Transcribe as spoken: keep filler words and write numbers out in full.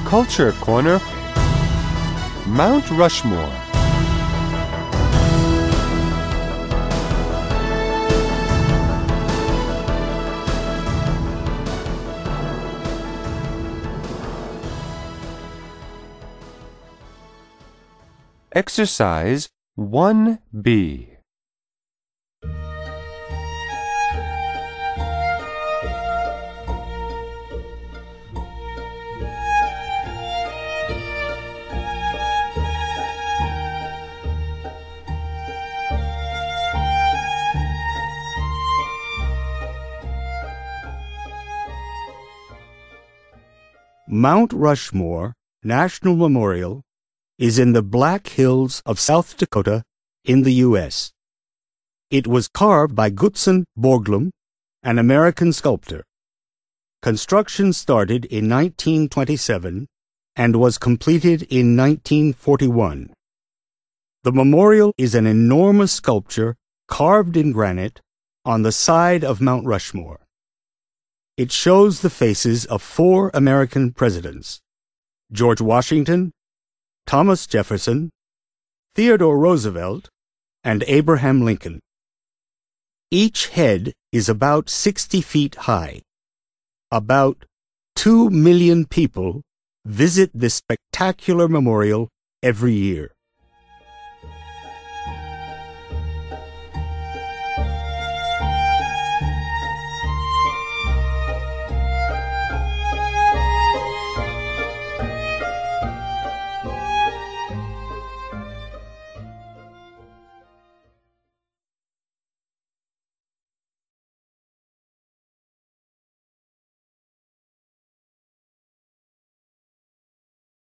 Culture Corner, Mount Rushmore. Exercise one B. Mount Rushmore National Memorial is in the Black Hills of South Dakota in the U S It was carved by Gutzon Borglum, an American sculptor. Construction started in nineteen twenty-seven and was completed in nineteen forty-one. The memorial is an enormous sculpture carved in granite on the side of Mount Rushmore. It shows the faces of four American presidents: George Washington, Thomas Jefferson, Theodore Roosevelt, and Abraham Lincoln. Each head is about sixty feet high. About two million people visit this spectacular memorial every year.